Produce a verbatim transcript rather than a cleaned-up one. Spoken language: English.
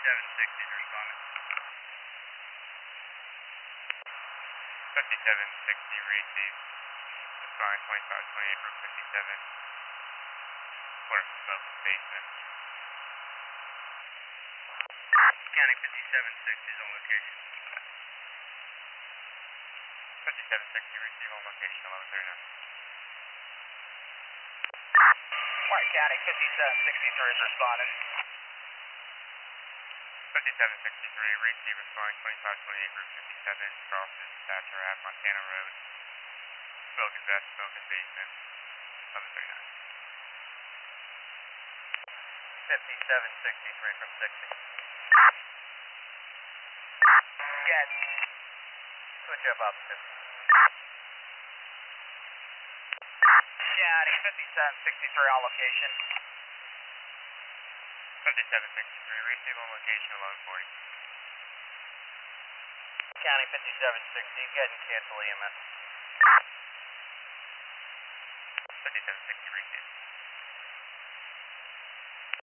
fifty-seven sixty is responding. fifty-seven sixty received. Responding twenty-five twenty-eight from fifty-seven. Quarter smoke basement. County fifty-seven sixty is on location. fifty-seven sixty received on location eleven thirty-nine. Martin County fifty-seven sixty-three is responding. fifty-seven sixty-three receive responding twenty-five twenty-eight group fifty-seven crosses Thatcher Ave Montana Road. Smoke and vest, smoke and basement. eleven thirty-nine. fifty-seven sixty-three from sixty. Get. Switch up opposite. County fifty-seven sixty-three on location. fifty-seven sixty-three receive on location eleven forty. County fifty-seven sixty, get and cancel E M S. fifty-seven sixty receive.